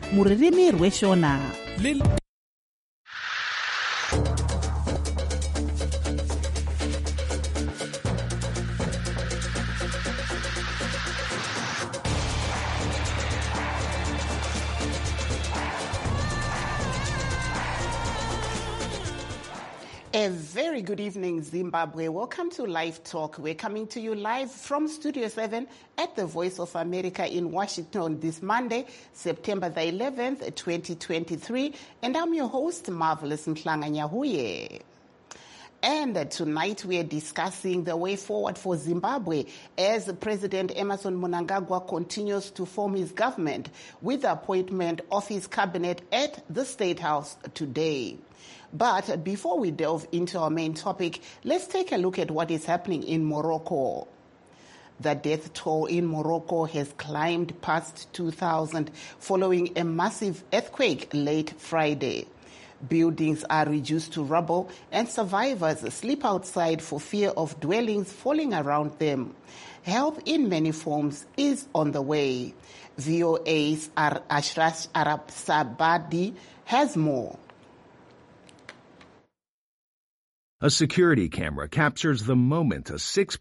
mururimi rweshona. A very good evening, Zimbabwe. Welcome to Live Talk. We're coming to you live from Studio 7 at the Voice of America in Washington this Monday, September the 11th, 2023. And I'm your host, Marvelous Nhlanga Nyahuye. And tonight we are discussing the way forward for Zimbabwe as President Emmerson Mnangagwa continues to form his government with the appointment of his cabinet at the State House today. But before we delve into our main topic, let's take a look at what is happening in Morocco. The death toll in Morocco has climbed past 2,000 following a massive earthquake late Friday. Buildings are reduced to rubble and survivors sleep outside for fear of dwellings falling around them. Help in many forms is on the way. VOA's Ashrash Arab Sabadi has more. A security camera captures the moment a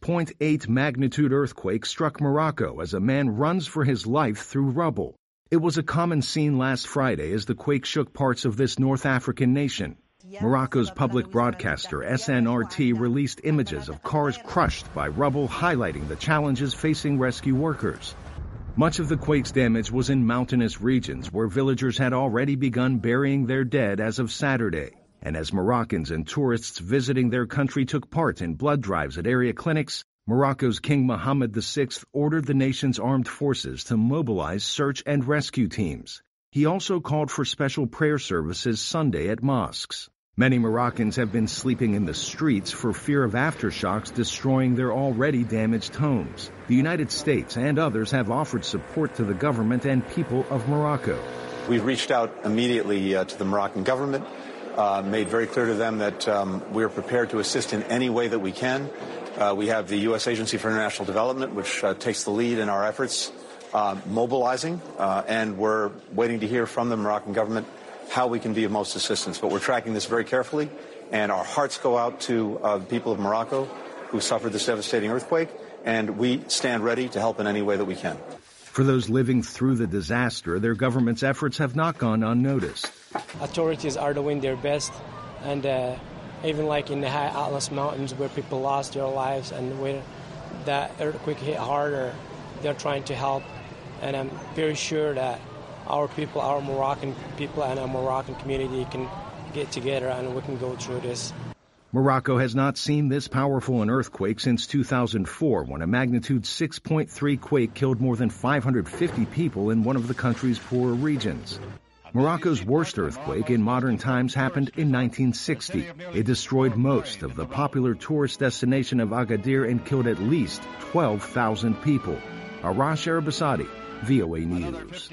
6.8 magnitude earthquake struck Morocco as a man runs for his life through rubble. It was a common scene last Friday as the quake shook parts of this North African nation. Morocco's public broadcaster SNRT released images of cars crushed by rubble, highlighting the challenges facing rescue workers. Much of the quake's damage was in mountainous regions where villagers had already begun burying their dead as of Saturday. And as Moroccans and tourists visiting their country took part in blood drives at area clinics, Morocco's King Mohammed VI ordered the nation's armed forces to mobilize search and rescue teams. He also called for special prayer services Sunday at mosques. Many Moroccans have been sleeping in the streets for fear of aftershocks destroying their already damaged homes. The United States and others have offered support to the government and people of Morocco. We've reached out immediately to the Moroccan government. Made very clear to them that we are prepared to assist in any way that we can. We have the U.S. Agency for International Development, which takes the lead in our efforts, mobilizing, and we're waiting to hear from the Moroccan government how we can be of most assistance. But we're tracking this very carefully, and our hearts go out to the people of Morocco who suffered this devastating earthquake, and we stand ready to help in any way that we can. For those living through the disaster, their government's efforts have not gone unnoticed. Authorities are doing their best, and even like in the high Atlas Mountains where people lost their lives and where that earthquake hit harder, they're trying to help. And I'm very sure that our people, our Moroccan people and our Moroccan community can get together and we can go through this. Morocco has not seen this powerful an earthquake since 2004, when a magnitude 6.3 quake killed more than 550 people in one of the country's poorer regions. Morocco's worst earthquake in modern times happened in 1960. It destroyed most of the popular tourist destination of Agadir and killed at least 12,000 people. Arash Arabasadi, VOA News.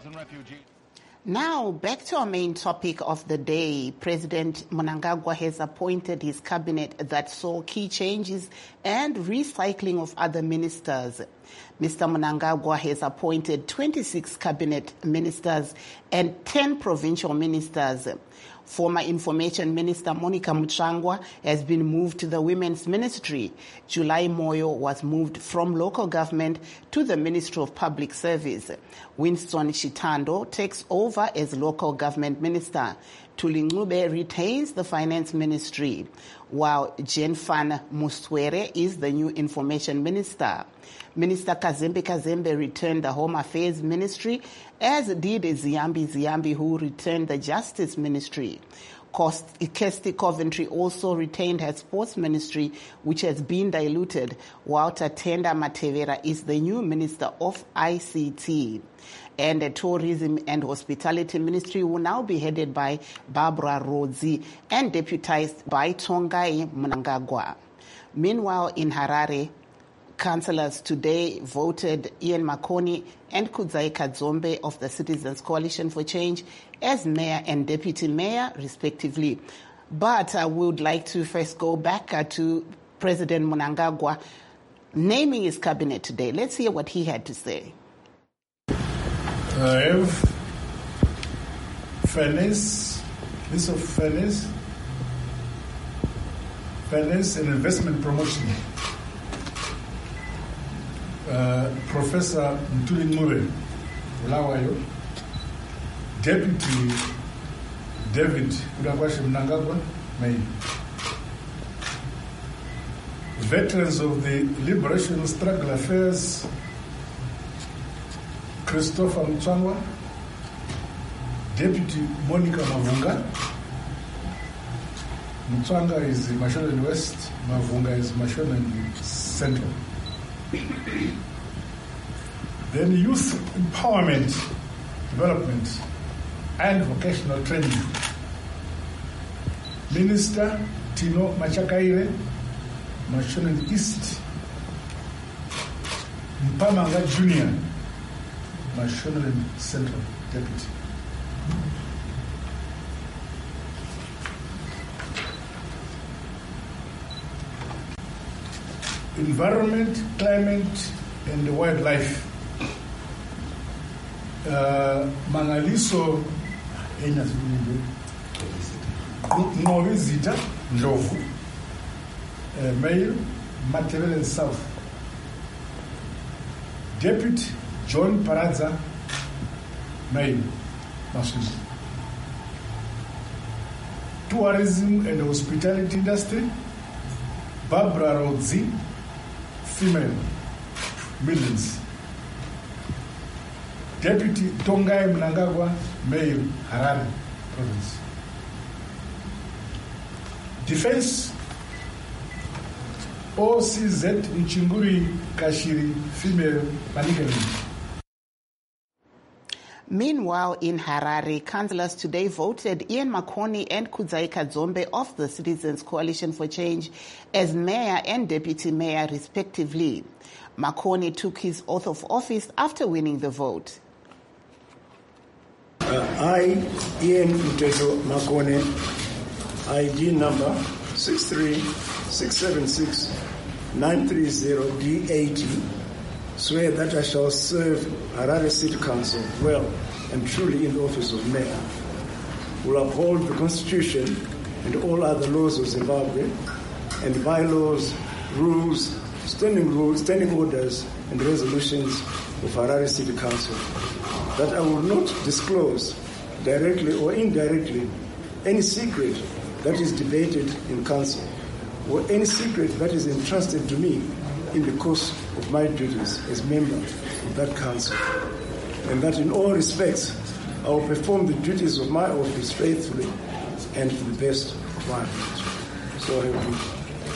Now, back to our main topic of the day. President Mnangagwa has appointed his cabinet that saw key changes and recycling of other ministers. Mr. Mnangagwa has appointed 26 cabinet ministers and 10 provincial ministers. Former Information Minister Monica Mutsvangwa has been moved to the Women's Ministry. July Moyo was moved from local government to the Ministry of Public Service. Winston Chitando takes over as local government minister. Thuli Ncube retains the Finance Ministry, while Jenfan Muswere is the new Information Minister. Minister Kazembe Kazembe returned the Home Affairs Ministry, as did Ziyambi, who returned the Justice Ministry. Kirsty Coventry also retained her Sports Ministry, which has been diluted, while Tatenda Matevera is the new Minister of ICT. And the Tourism and Hospitality Ministry will now be headed by Barbara Rodzi and deputized by Tongai Mnangagwa. Meanwhile, in Harare, councillors today voted Ian Makoni and Kudzai Kadzombe of the Citizens Coalition for Change as mayor and deputy mayor, respectively. But I would like to first go back to President Mnangagwa naming his cabinet today. Let's hear what he had to say. I have Finance and Investment Promotion, Professor Ntuli Mure, Bulawayo, Deputy David Udagwashe Mnangagwa, May. Veterans of the Liberation Struggle Affairs, Christopher Mtswangwa, Deputy Monica Mavunga. Mtswanga is Mashonaland West, Mavunga is Mashonaland Central. Then Youth Empowerment, Development and Vocational Training. Minister Tino Machakaire, Mashonaland East. Mpamanga Junior, Mashonaland Central Deputy. Environment, climate, and wildlife. Mangaliso Novizita Ndlovu, Mayor, Matabele South. Deputy John Paradza, Mayor, Masuzi. Tourism and Hospitality Industry, Barbara Rodzi, female, Millions. Deputy Tongai Mnangagwa, Mayor, Harare Province. Defense, OCZ Mchinguri Kashiri, female, Manigali. Meanwhile, in Harare, councillors today voted Ian Makoni and Kudzai Kadzombe of the Citizens Coalition for Change as mayor and deputy mayor, respectively. Makoni took his oath of office after winning the vote. I, Ian Mteto Makoni, ID number 63676-930-D80, swear that I shall serve Harare City Council well and truly in the office of mayor, will uphold the Constitution and all other laws of Zimbabwe and bylaws, rules, standing orders and resolutions of Harare City Council, that I will not disclose directly or indirectly any secret that is debated in council or any secret that is entrusted to me in the course of my duties as member of that council, and that in all respects I will perform the duties of my office faithfully and to the best of my ability. So help me.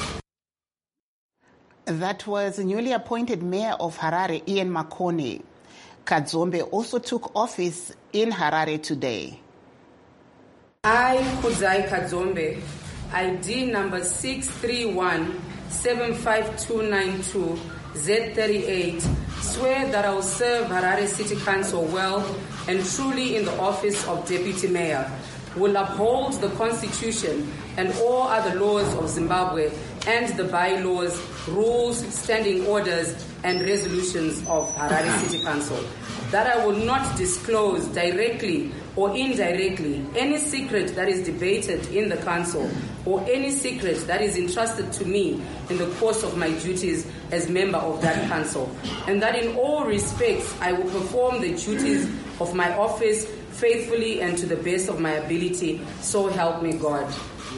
That was newly appointed mayor of Harare, Ian Makoni. Kadzombe also took office in Harare today. I, Kudzai Kadzombe, ID number 631-75292-Z38, swear that I will serve Harare City Council well and truly in the office of Deputy Mayor, will uphold the Constitution and all other laws of Zimbabwe and the bylaws, rules, standing orders, and resolutions of Harare City Council, that I will not disclose directly or indirectly any secret that is debated in the council or any secret that is entrusted to me in the course of my duties as member of that council, and that in all respects I will perform the duties of my office faithfully and to the best of my ability, so help me God.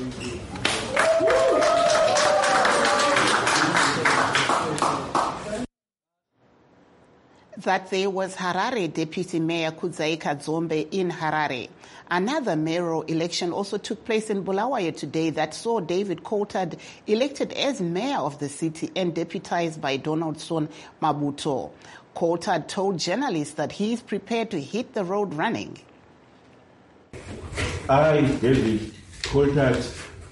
That there was Harare Deputy Mayor Kudzai Kadzombe in Harare. Another mayoral election also took place in Bulawayo today that saw David Coulthard elected as mayor of the city and deputized by Donaldson Mabuto. Coulthard told journalists that he is prepared to hit the road running. I, David Coulthard,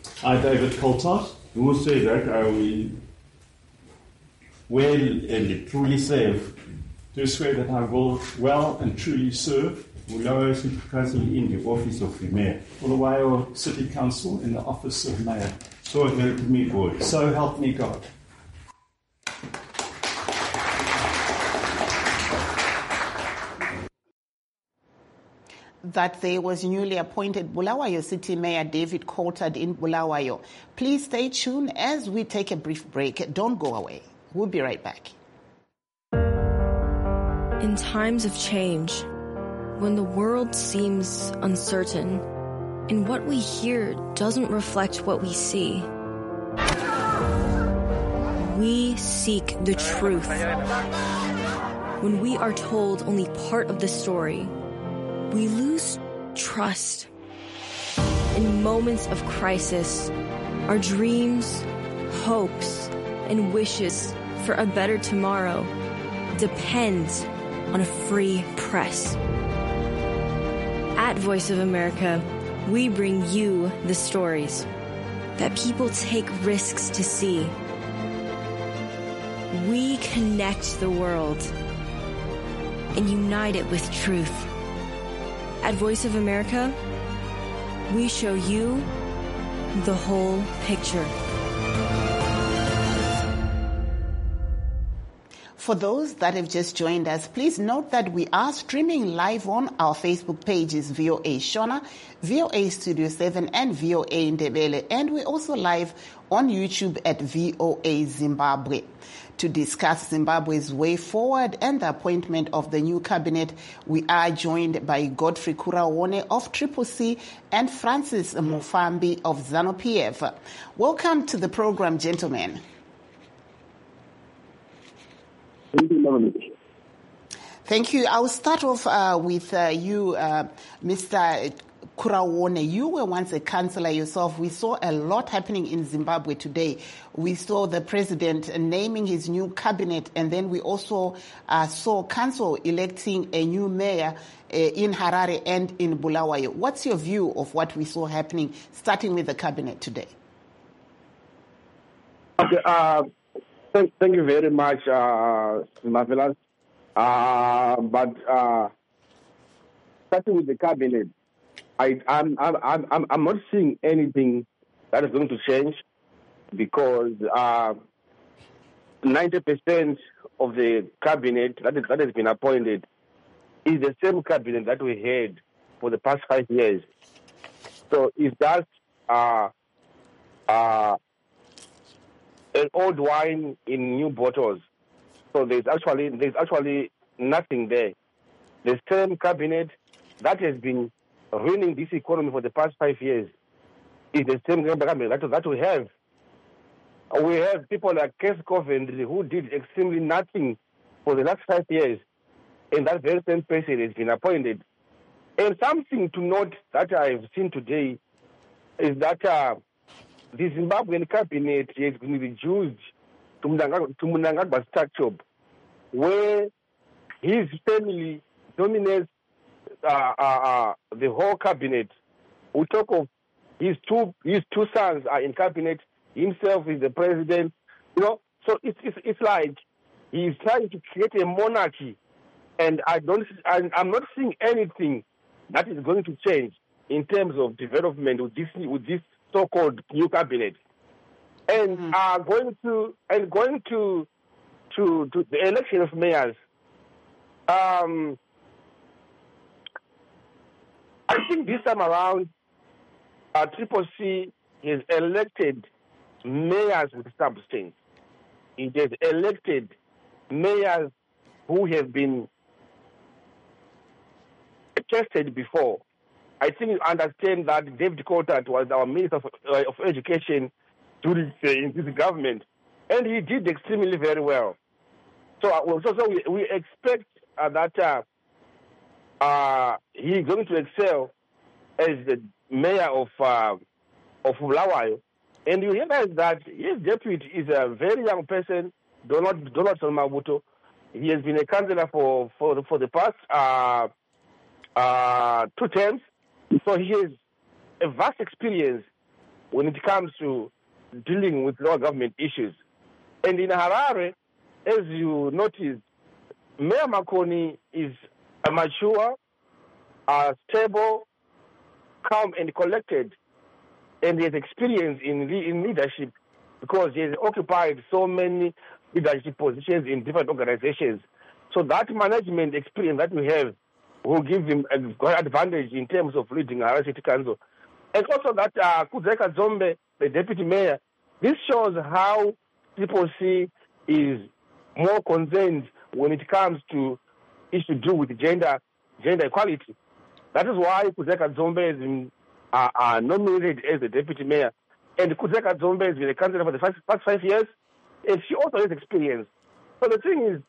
who say that I will well and truly serve. To swear that I will well and truly serve Bulawayo City Council in the office of the Mayor. Bulawayo City Council in the office of Mayor. So help me God. So help me God. that there was newly appointed Bulawayo City Mayor David Coulthard in Bulawayo. Please stay tuned as we take a brief break. Don't go away. We'll be right back. In times of change, when the world seems uncertain and what we hear doesn't reflect what we see, we seek the truth. When we are told only part of the story, we lose trust. In moments of crisis, our dreams, hopes, and wishes for a better tomorrow depend on a free press. At Voice of America, we bring you the stories that people take risks to see. We connect the world and unite it with truth. At Voice of America, we show you the whole picture. For those that have just joined us, please note that we are streaming live on our Facebook pages, VOA Shona, VOA Studio 7, and VOA Ndebele. And we're also live on YouTube at VOA Zimbabwe. To discuss Zimbabwe's way forward and the appointment of the new cabinet, we are joined by Godfrey Kuraone of Triple C and Francis Mufambi of ZANU-PF. Welcome to the program, gentlemen. Thank you. I'll start off with you, Mr. Kuraone. You were once a councillor yourself. We saw a lot happening in Zimbabwe today. We saw the president naming his new cabinet, and then we also saw council electing a new mayor in Harare and in Bulawayo. What's your view of what we saw happening, starting with the cabinet today? Okay, thank you very much, Mafelas. But starting with the cabinet, I'm not seeing anything that is going to change, because 90% of the cabinet that has been appointed is the same cabinet that we had for the past 5 years. So if that's an old wine in new bottles, so there's actually nothing there. The same cabinet that has been ruining this economy for the past 5 years is the same cabinet that we have. We have people like Kes Coventry who did extremely nothing for the last 5 years, and that very same person has been appointed. And something to note that I've seen today is that the Zimbabwean cabinet has been reduced to Mnangagwa's structure, where his family dominates the whole cabinet. We talk of his two sons are in cabinet. Himself is the president. So it's like he's trying to create a monarchy, and I'm not seeing anything that is going to change in terms of development with this so-called new cabinet. And going to the election of mayors. I think this time around, Triple C has elected mayors with substance. It has elected mayors who have been tested before. I think you understand that David Coulthard was our Minister of Education during this government, and he did extremely very well. So we expect that he's going to excel as the mayor of Bulawayo. And you realize that his deputy is a very young person, Donald Solmabuto. He has been a councillor for the past 2 terms. So he has a vast experience when it comes to dealing with local government issues. And in Harare, as you noticed, Mayor Makoni is a mature, stable, calm and collected, and he has experience in leadership because he has occupied so many leadership positions in different organizations. So that management experience that we have will give him a great advantage in terms of leading Harare City Council. And also that Kudzeka Dzombe, the deputy mayor, this shows how Triple C is more concerned when it comes to issues to do with gender equality. That is why Kudzeka Dzombe has been nominated as the deputy mayor. And Kudzeka Dzombe has been a councillor for the past 5 years, and she also has experience. So the thing is,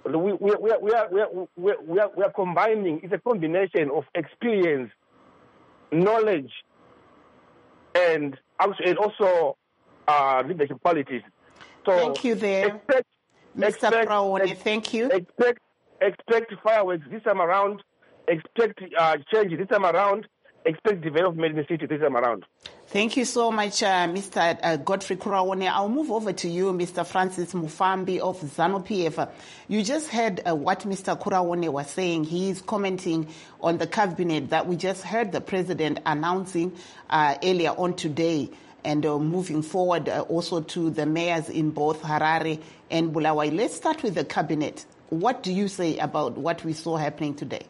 we are combining. It's a combination of experience, knowledge, and also leadership qualities. So thank you there, Mr. Praone. Thank you. Expect fireworks this time around. Expect change this time around. Expect development in the city this time around. Thank you so much, Mr. Godfrey Kuraone. I'll move over to you, Mr. Francis Mufambi of ZANU-PF. You just heard what Mr. Kuraone was saying. He is commenting on the cabinet that we just heard the president announcing earlier on today, and moving forward also to the mayors in both Harare and Bulawayo. Let's start with the cabinet. What do you say about what we saw happening today?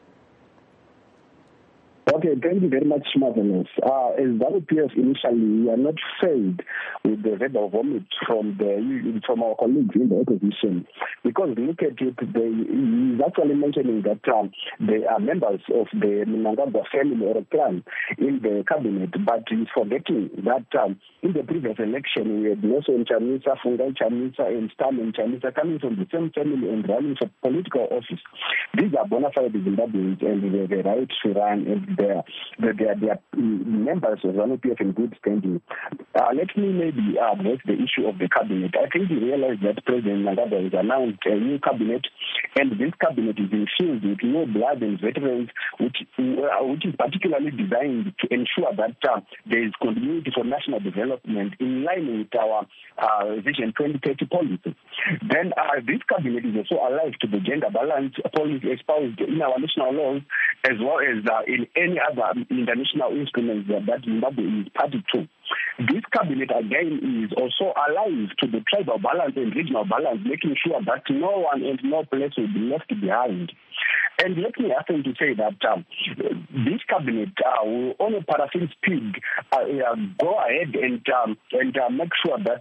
Okay, thank you very much, Marvelous. As ZANU-PF initially, we are not filled with the verbal vomit from our colleagues in the opposition, because look at it, he's actually mentioning that there are members of the Mnangagwa family or clan in the cabinet, but he's forgetting that in the previous election we had Nelson Chamisa, Fungai Chamisa, and Stan Chamisa coming from the same family and running for political office. These are bona fide Zimbabweans, and they have the right to run, and they are members of ZANU-PF in good standing. Let me maybe address the issue of the cabinet. I think we realize that President Mnangagwa has announced a new cabinet, and this cabinet is infused with new blood and veterans, which is particularly designed to ensure that there is continuity for national development in line with our Vision 2030 policy. Then this cabinet is also alive to the gender balance policy espoused in our national laws, as well as in any other international instruments that Zimbabwe is party to. This cabinet, again, is also alive to the tribal balance and regional balance, making sure that no one and no place will be left behind. And let me happen to say that this cabinet will, on a paraffin speed, go ahead and make sure that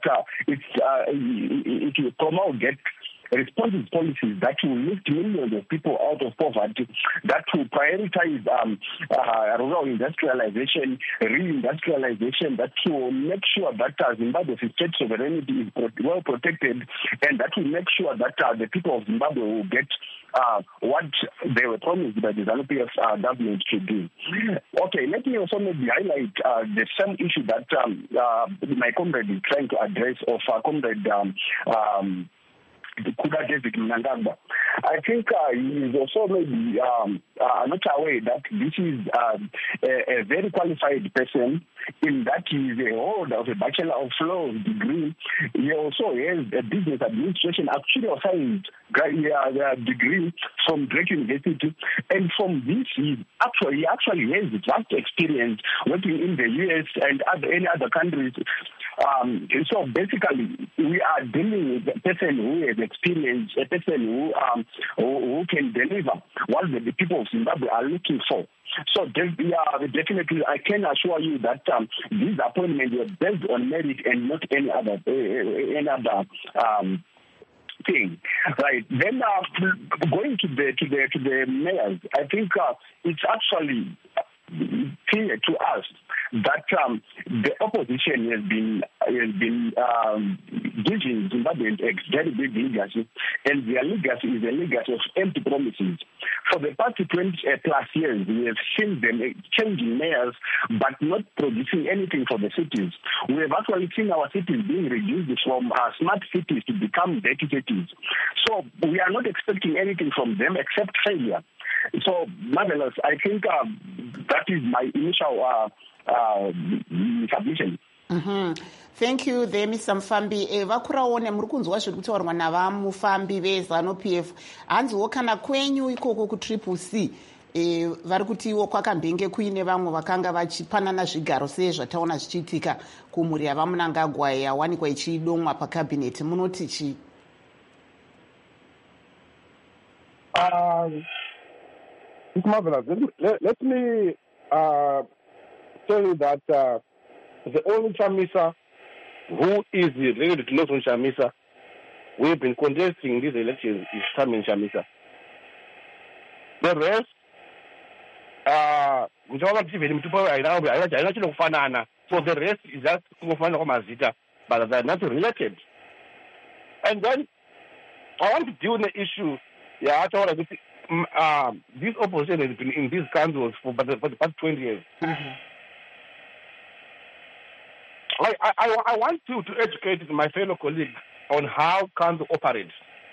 it will promulgate responsive policies that will lift millions of people out of poverty, that will prioritize rural industrialization, reindustrialization, that will make sure that Zimbabwe's state sovereignty is well protected, and that will make sure that the people of Zimbabwe will get what they were promised by the ZANU-PF government to do. Okay, let me also maybe highlight the same issue that my comrade is trying to address, of comrade Kuda David Mnangagwa. I think he is also maybe not aware that this is a very qualified person, in that he is a holder of a Bachelor of Laws degree. He also has a business administration actuarial science degree from Drake University, and from this he actually has vast experience working in the US and any other countries. So basically, we are dealing with a person who has experience, a person who can deliver what the people of Zimbabwe are looking for. So definitely, I can assure you that these appointments were based on merit and not any other thing. Right. Then going to the mayors, I think it's actually clear to us that the opposition has been giving Zimbabweans a very big legacy, and their legacy is a legacy of empty promises. For the past 20 plus years, we have seen them changing mayors, but not producing anything for the cities. We have actually seen our cities being reduced from smart cities to become dirty cities. So we are not expecting anything from them except failure. So, Marvelous, I think that is my initial submission. Thank you there, Mr. Mufambi. Vakuraone muri kunzwa zviri kutaurwa navamufambi veZANU-PF. Hanziwo kana kwenyu ikoko kutriple C vari kutiwo kwakambenge kuine vamwe vakanga vachipanana zvigaro sei zvataona zvichiitika kumhuri yavaMnangagwa yawanikwa ichidomwa pakabhineti, munoti chii? It's marvelous. Let me tell you that the only Chamisa who is related to Nelson Chamisa, we've been contesting these elections, is Carmen Chamisa. The rest, so the rest is just but they're not related. And then I want to deal with the issue. Yeah, this opposition has been in these councils for the past 20 years. Mm-hmm. I want to educate my fellow colleagues on how council operates.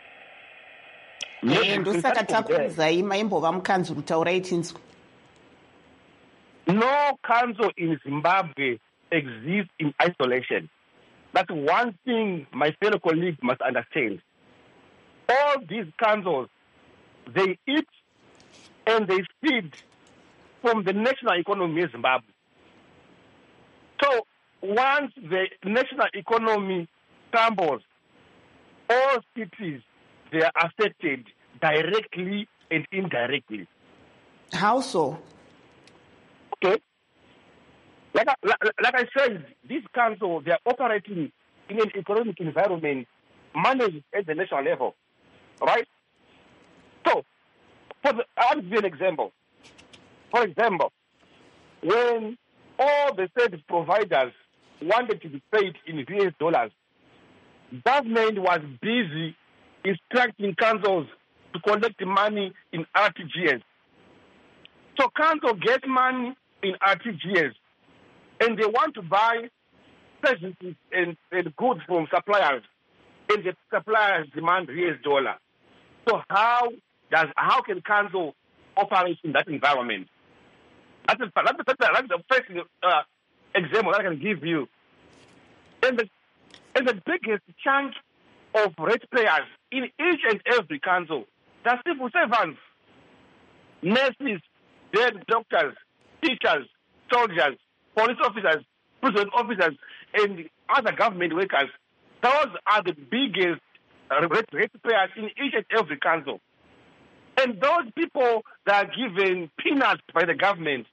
No council in Zimbabwe exists in isolation. That's one thing my fellow colleagues must understand. All these councils, they eat and they feed from the national economy of Zimbabwe. So once the national economy tumbles, all cities, they are affected directly and indirectly. How so? Okay. Like I said, these councils, they are operating in an economic environment managed at the national level, right? So, I'll give you an example. For example, when all the service providers wanted to be paid in US dollars, government was busy instructing councils to collect money in RTGS. So council get money in RTGS, and they want to buy services and goods from suppliers, and the suppliers demand US dollar. So how can council operate in that environment? That's the first example I can give you. And the biggest chunk of ratepayers in each and every council, there are civil servants, nurses, doctors, teachers, soldiers, police officers, prison officers, and other government workers. Those are the biggest ratepayers in each and every council. And those people that are given peanuts by the government,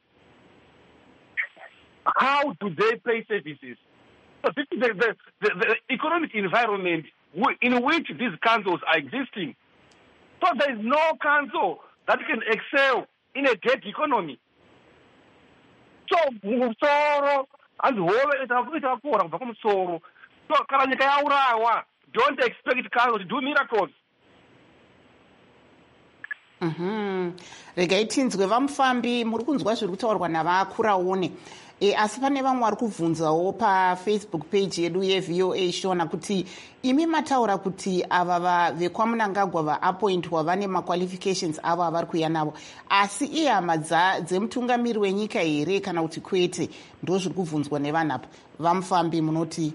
how do they pay services? So this is the economic environment in which these councils are existing. So there is no council that can excel in a dead economy. So don't expect councils to do miracles. Regai tinzwe vamufambi muri kunzwa zviri kutaurwa navakuraone asi pane vamwe vari kubvunzawo pafacebook page yedu yeVOA Shona kuti imi mataura kuti ava vekwaMunangagwa vaappointwa vane maqualifications avo avari kuuya navo, asi ihama dzemutungamiri wenyika here kana kuti kwete? Ndo zviri kubvunzwa nevanhu apa. Vamufambi munoti?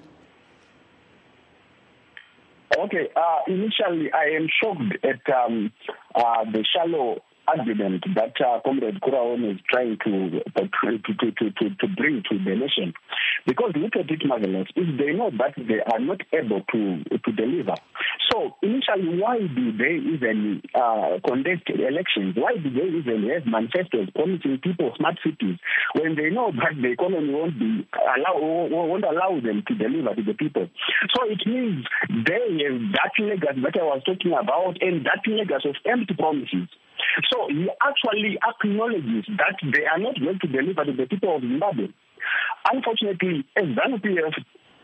Okay, initially I am shocked at the shallow argument that Comrade Kuraone is trying to bring to the nation. Because look at it, Marvelous, if they know that they are not able to deliver. So initially, why do they even conduct elections? Why do they even have manifestos promising people smart cities when they know that the economy won't allow them to deliver to the people? So it means they have that legacy that I was talking about, and that legacy of empty promises. So he actually acknowledges that they are not going to deliver to the people of Zimbabwe. Unfortunately, as ZANU-PF,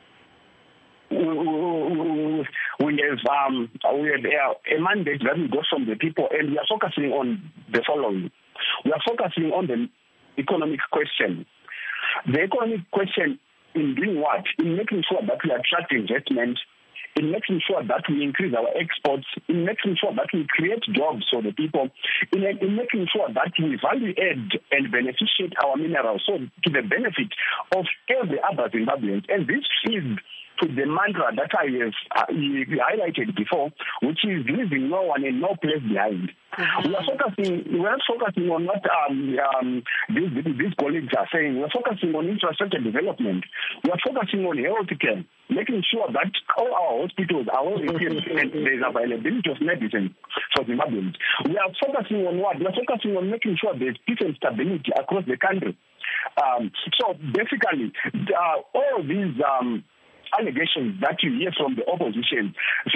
we have a mandate that we got from the people, and we are focusing on the following. We are focusing on the economic question. The economic question in doing what? In making sure that we attract investment, in making sure that we increase our exports, in making sure that we create jobs for the people, in making sure that we value add and beneficiate our minerals so to the benefit of every other Zimbabwean. And this is to the mantra that I have highlighted before, which is leaving no one and no place behind. We are focusing on what these colleagues are saying. We are focusing on infrastructure development. We are focusing on health care, making sure that all our hospitals are well equipped and there is availability of medicine for Zimbabweans. We are focusing on what? We are focusing on making sure there is peace and stability across the country. So basically, all these allegations that you hear from the opposition,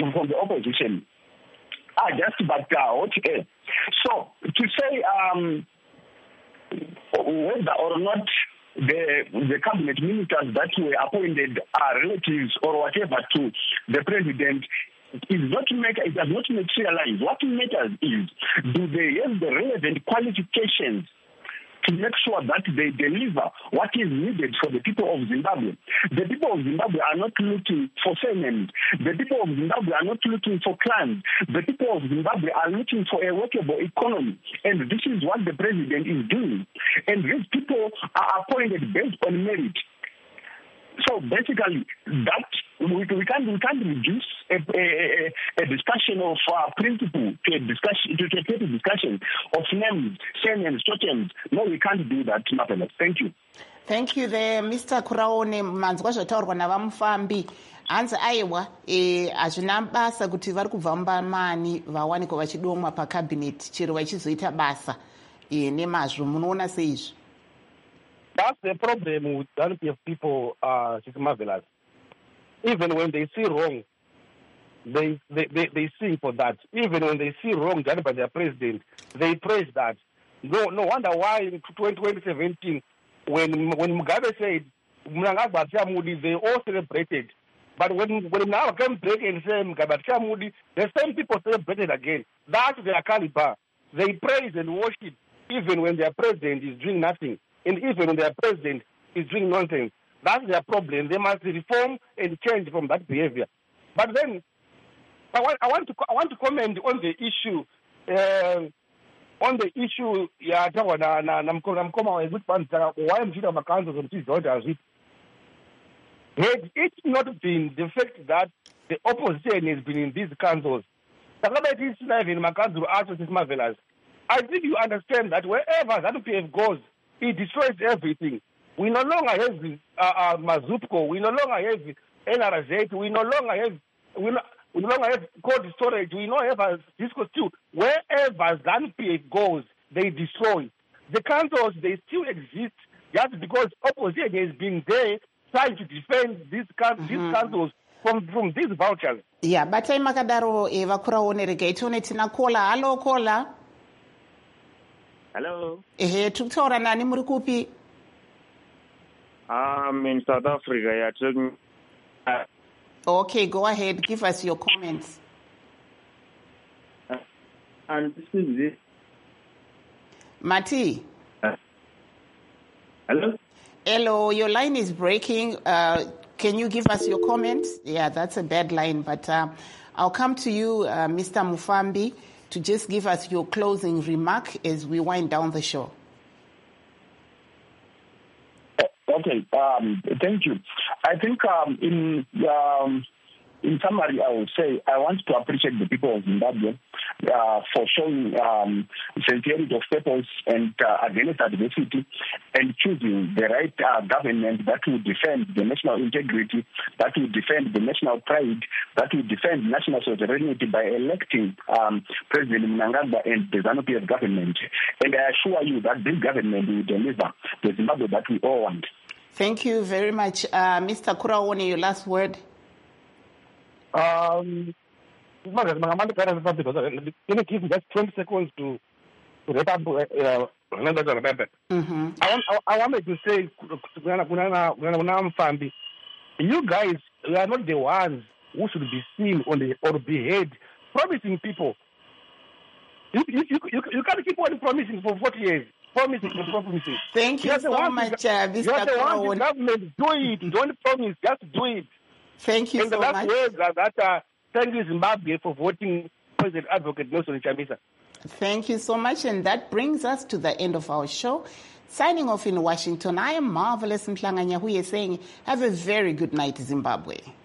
are just but hot air. So to say whether or not the cabinet ministers that were appointed are relatives or whatever to the president it does not materialize. What matters is, do they have the relevant qualifications to make sure that they deliver what is needed for the people of Zimbabwe? The people of Zimbabwe are not looking for surnames. The people of Zimbabwe are not looking for clans. The people of Zimbabwe are looking for a workable economy. And this is what the president is doing. And these people are appointed based on merit. So basically, that we can't reduce a discussion of principle to a discussion of names, surnames, totems. No, we can't do that, Marvelous. Thank you. Thank you there, Mr. Kuraone. Manzwa zvataurwa navamufambi hanzi aiwa hazvina basa kuti vari kubva mubamani vawanikwa vachidomwa pakabineti chero vachizoita basa nemazvo. Munoona seizvi? That's the problem with ZANU-PF people, Marvelous. Even when they see wrong, they sing for that. Even when they see wrong done by their president, they praise that. No wonder why in 2017, when Mugabe said Mnangagwa Chamudi, they all celebrated. But when now come back and say Mugabe Chamudi, the same people celebrated again. That's their caliber. They praise and worship even when their president is doing nothing. And even when their president is doing nonsense. That's their problem. They must reform and change from that behavior. But then, I want to comment on the issue. Yeah, had it not been the fact that the opposition has been in these councils, I think you understand that wherever ZANU-PF goes, it destroys everything. We no longer have Mazupco. We no longer have NRZ. We no longer have cold storage. We no longer have Disco 2. Wherever ZANU-PF goes, they destroy. The councils, they still exist just because opposition has been there trying to defend these councils from these vouchers. Yeah, but I'm Makadaro Eva Kuraone Regaitone Tina Kola. Hello, Kola. Hello. Tuktora nani murikupi? I'm in South Africa. Okay, go ahead. Give us your comments. And this is it. Mati. Hello. Hello, your line is breaking. Can you give us your comments? Yeah, that's a bad line, but I'll come to you, Mr. Mufambi, to just give us your closing remark as we wind down the show. Okay, thank you. I think in summary, I would say I want to appreciate the people of Zimbabwe for showing sincerity of purpose and against adversity and choosing the right government that will defend the national integrity, that will defend the national pride, that will defend national sovereignty by electing President Mnangagwa and the ZANU-PF government. And I assure you that this government will deliver the Zimbabwe that we all want. Thank you very much. Mr. Kuraone, your last word. Can you give me just 20 seconds to wrap up? I wanted to say, you guys are not the ones who should be seen or be heard promising people. You can't keep on promising for 40 years. Promising. Thank you so much, Mr. Kuraone. Government, do it. Don't promise, just do it. Thank you so much. Thank you, Zimbabwe, for voting President Advocate Nelson Chamisa. Thank you so much. And that brings us to the end of our show. Signing off in Washington, I am Marvelous Mhlanganya, who is saying, have a very good night, Zimbabwe.